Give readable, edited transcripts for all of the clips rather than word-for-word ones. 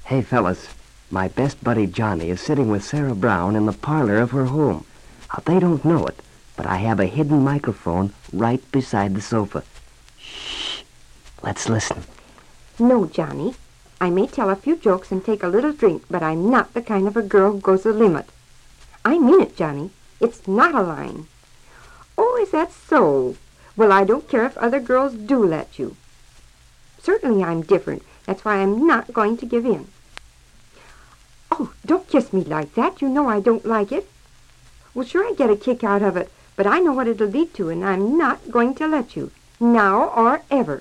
Hey, fellas, my best buddy Johnny is sitting with Sarah Brown in the parlor of her home. They don't know it, but I have a hidden microphone right beside the sofa. Shh. Let's listen. No, Johnny. I may tell a few jokes and take a little drink, but I'm not the kind of a girl who goes the limit. I mean it, Johnny. It's not a line. Oh, is that so? Well, I don't care if other girls do let you. Certainly I'm different. That's why I'm not going to give in. Oh, don't kiss me like that. You know I don't like it. Well, sure I get a kick out of it, but I know what it'll lead to, and I'm not going to let you. Now or ever.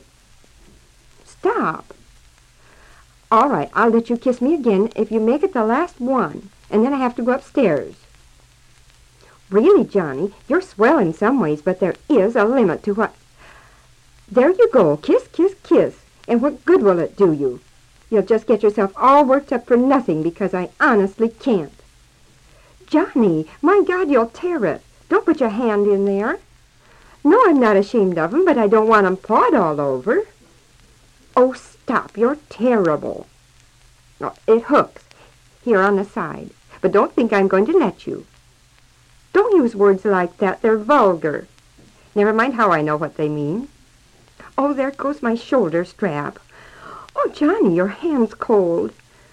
Stop. All right, I'll let you kiss me again if you make it the last one, and then I have to go upstairs. Really, Johnny, you're swell in some ways, but there is a limit to what... There you go. Kiss, kiss, kiss. And what good will it do you? You'll just get yourself all worked up for nothing because I honestly can't. Johnny, my God, you'll tear it. Don't put your hand in there. No, I'm not ashamed of 'em, but I don't want 'em pawed all over. Oh, stop. You're terrible. Oh, it hooks. Here on the side. But don't think I'm going to let you. Don't use words like that. They're vulgar. Never mind how I know what they mean. Oh, there goes my shoulder strap. Oh, Johnny, your hand's cold.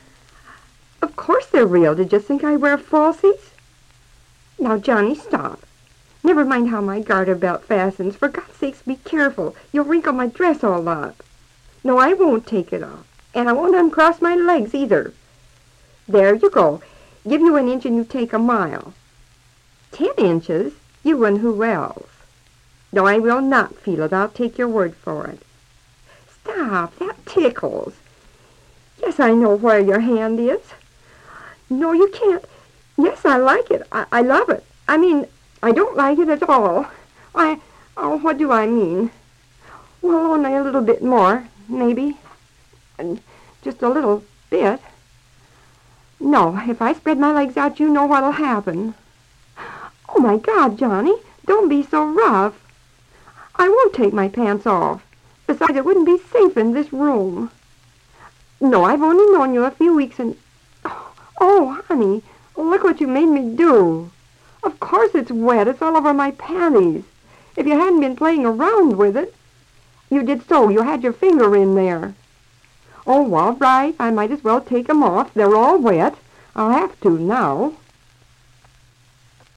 Of course they're real. Did you think I wear falsies? Now, Johnny, stop. Never mind how my garter belt fastens. For God's sakes, be careful. You'll wrinkle my dress all up. No, I won't take it off. And I won't uncross my legs either. There you go. Give you an inch and you take a mile. 10 inches? You and who else? No, I will not feel it. I'll take your word for it. Stop. That tickles. Yes, I know where your hand is. No, you can't. Yes, I like it. I love it. I mean, I don't like it at all. Oh, what do I mean? Well, only a little bit more, maybe. Just a little bit. No, if I spread my legs out, you know what'll happen. Oh, my God, Johnny, don't be so rough. I won't take my pants off. Besides, it wouldn't be safe in this room. No, I've only known you a few weeks and... Oh, honey, look what you made me do. Of course it's wet. It's all over my panties. If you hadn't been playing around with it... You did so. You had your finger in there. Oh, all right. I might as well take 'em off. They're all wet. I'll have to now.